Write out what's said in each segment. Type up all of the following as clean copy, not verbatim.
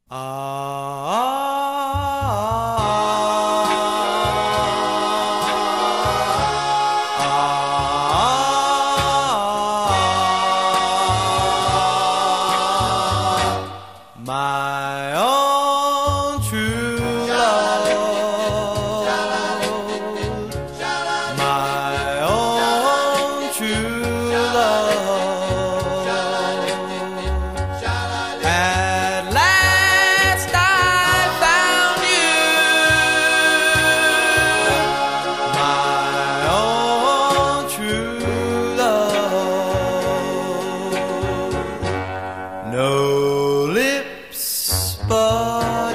My own true love, my own true love. At last I found you, my own true love. No lips but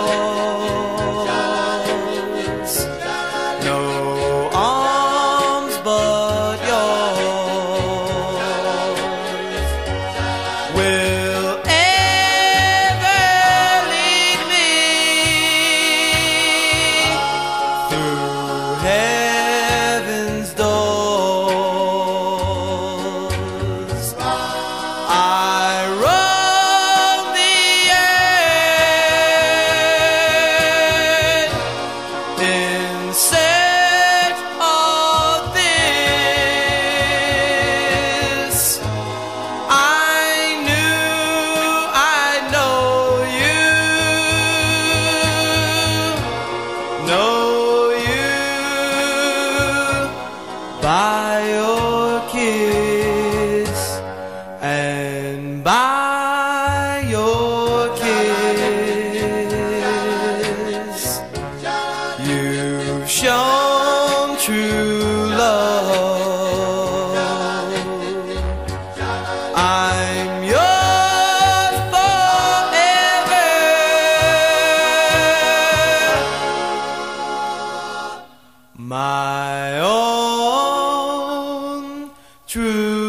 yours, no arms but yours will ever lead me through heaven's doors. I roam the earth in search of this. I knew I'd know you by your kiss and by your kiss. You've shown true love. I'm yours forever, my own true